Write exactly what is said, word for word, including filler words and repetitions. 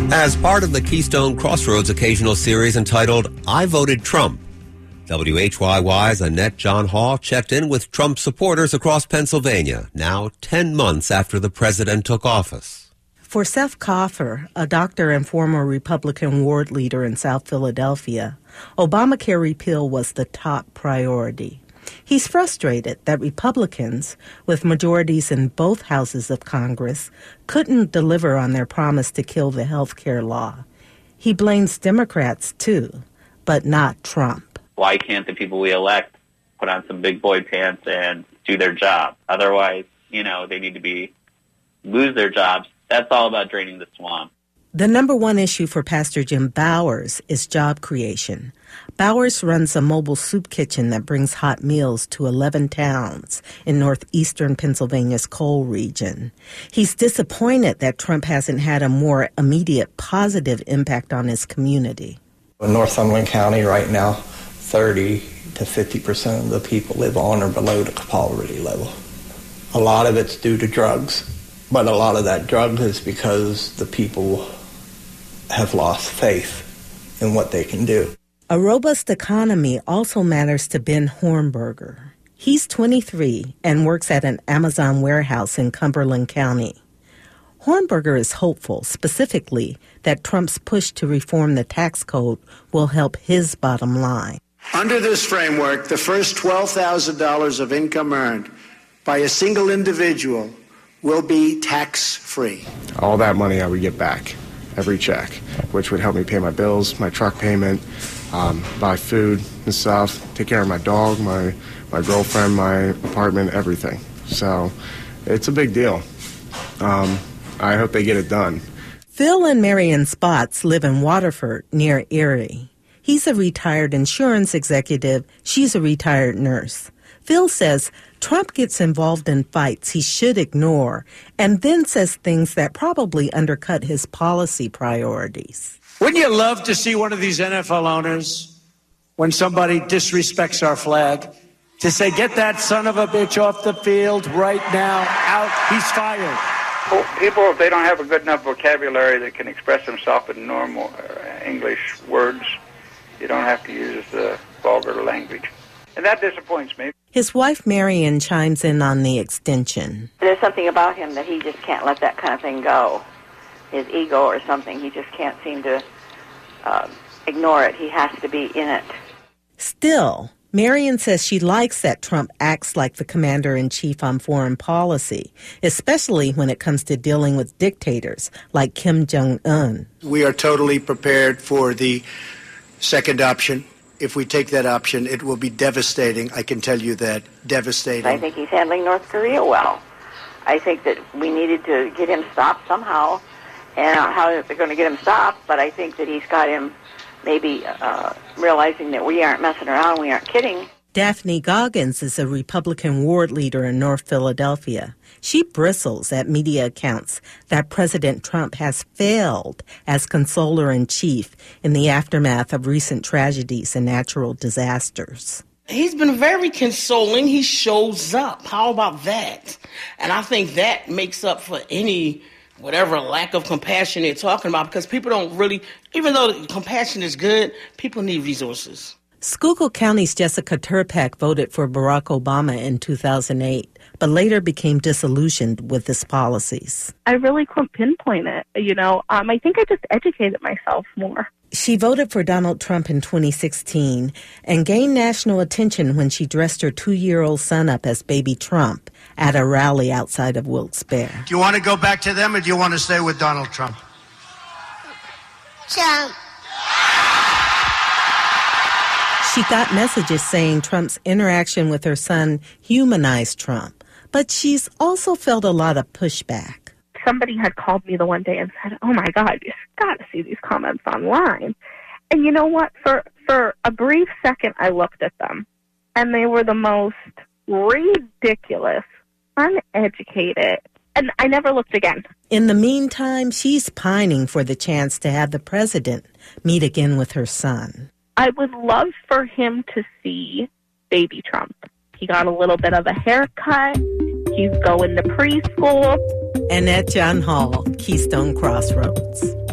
As part of the Keystone Crossroads occasional series entitled I Voted Trump, W H Y Y's Annette John Hall checked in with Trump supporters across Pennsylvania, now ten months after the president took office. For Seth Coffer, a doctor and former Republican ward leader in South Philadelphia, Obamacare repeal was the top priority. He's frustrated that Republicans, with majorities in both houses of Congress, couldn't deliver on their promise to kill the health care law. He blames Democrats, too, but not Trump. Why can't the people we elect put on some big boy pants and do their job? Otherwise, you know, they need to be lose their jobs. That's all about draining the swamp. The number one issue for Pastor Jim Bowers is job creation. Bowers runs a mobile soup kitchen that brings hot meals to eleven towns in northeastern Pennsylvania's coal region. He's disappointed that Trump hasn't had a more immediate positive impact on his community. In Northumberland County right now, thirty to fifty percent of the people live on or below the poverty level. A lot of it's due to drugs, but a lot of that drug is because the people have lost faith in what they can do. A robust economy also matters to Ben Hornberger. He's twenty-three and works at an Amazon warehouse in Cumberland County. Hornberger is hopeful, specifically, that Trump's push to reform the tax code will help his bottom line. Under this framework, the first twelve thousand dollars of income earned by a single individual will be tax-free. All that money I would get back, every check, which would help me pay my bills, my truck payment, um, buy food and stuff, take care of my dog, my, my girlfriend, my apartment, everything. So it's a big deal. Um, I hope they get it done. Phil and Marion Spots live in Waterford near Erie. He's a retired insurance executive. She's a retired nurse. Phil says Trump gets involved in fights he should ignore and then says things that probably undercut his policy priorities. Wouldn't you love to see one of these N F L owners, when somebody disrespects our flag, to say, get that son of a bitch off the field right now, out, he's fired. Well, people, if they don't have a good enough vocabulary that can express themselves in normal uh, English words, you don't have to use the vulgar language. And that disappoints me. His wife, Marion, chimes in on the extension. There's something about him that he just can't let that kind of thing go. His ego or something, he just can't seem to uh, ignore it. He has to be in it. Still, Marion says she likes that Trump acts like the commander-in-chief on foreign policy, especially when it comes to dealing with dictators like Kim Jong-un. We are totally prepared for the second option. If we take that option, it will be devastating. I can tell you that. Devastating. I think he's handling North Korea well. I think that we needed to get him stopped somehow. And how they're going to get him stopped, but I think that he's got him maybe uh, realizing that we aren't messing around, we aren't kidding. Daphne Goggins is a Republican ward leader in North Philadelphia. She bristles at media accounts that President Trump has failed as consoler-in-chief in the aftermath of recent tragedies and natural disasters. He's been very consoling. He shows up. How about that? And I think that makes up for any whatever lack of compassion they're talking about, because people don't really, even though compassion is good, people need resources. Schuylkill County's Jessica Turpak voted for Barack Obama in two thousand eight, but later became disillusioned with his policies. I really couldn't pinpoint it. You know, um, I think I just educated myself more. She voted for Donald Trump in twenty sixteen and gained national attention when she dressed her two-year-old son up as baby Trump at a rally outside of Wilkes-Barre. Do you want to go back to them or do you want to stay with Donald Trump? Trump. She got messages saying Trump's interaction with her son humanized Trump, but she's also felt a lot of pushback. Somebody had called me the one day and said, oh, my God, you've got to see these comments online. And you know what? For for a brief second, I looked at them, and they were the most ridiculous, uneducated, and I never looked again. In the meantime, she's pining for the chance to have the president meet again with her son. I would love for him to see baby Trump. He got a little bit of a haircut. He's going to preschool. Annette John Hall, Keystone Crossroads.